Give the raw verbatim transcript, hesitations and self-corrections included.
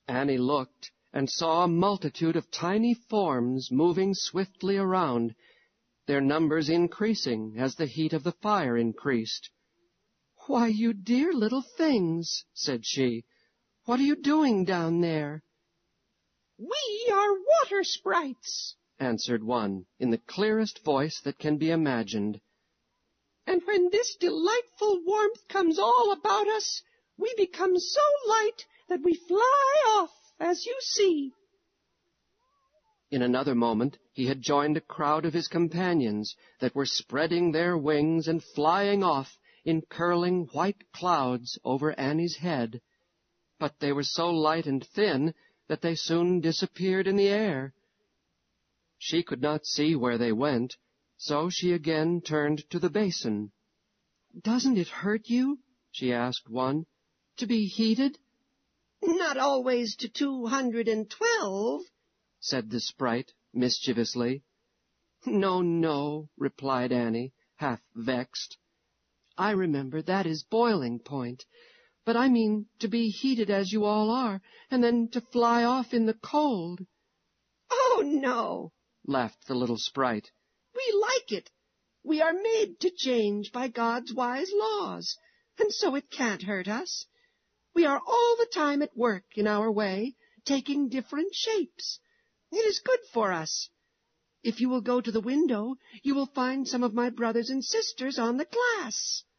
Annie looked and saw a multitude of tiny forms moving swiftly around, their numbers increasing as the heat of the fire increased. "Why, you dear little things," said she, "what are you doing down there?" "We are water sprites," answered one, in the clearest voice that can be imagined. "And when this delightful warmth comes all about us, we become so light that we fly off, as you see." In another moment he had joined a crowd of his companions that were spreading their wings and flying off in curling white clouds over Annie's head. But they were so light and thin that they soon disappeared in the air. She could not see where they went, so she again turned to the basin. "Doesn't it hurt you," she asked one, "to be heated?" "Not always to two hundred and twelve," said the sprite mischievously. "No, no," replied Annie, half vexed. "I remember that is boiling point, but I mean to be heated as you all are, and then to fly off in the cold." "Oh, no," laughed the little sprite. "We like it. We are made to change by God's wise laws, and so it can't hurt us. We are all the time at work in our way, taking different shapes. It is good for us. If you will go to the window, you will find some of my brothers and sisters on the glass."